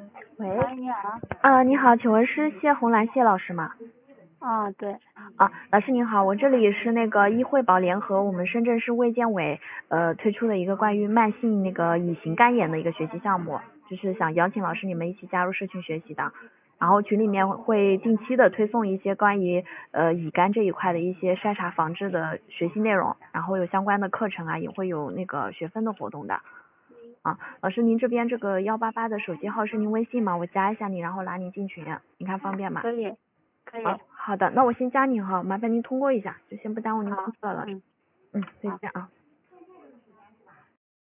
喂， 喂，你好。 你好，请问是谢红兰谢老师吗？ 对。 老师您好，我这里是那个医惠宝联合我们深圳市卫健委推出的一个关于慢性那个乙型肝炎的一个学习项目，就是想邀请老师你们一起加入社群学习的。然后群里面会定期的推送一些关于乙肝这一块的一些筛查防治的学习内容，然后有相关的课程啊，也会有那个学分的活动的。老师您这边这个188的手机号是您微信吗？我加一下你，然后拉您进群，您看方便吗？ 可以。 好的，那我先加您哈，麻烦您通过一下，就先不耽误您工作了。 好。 再见啊。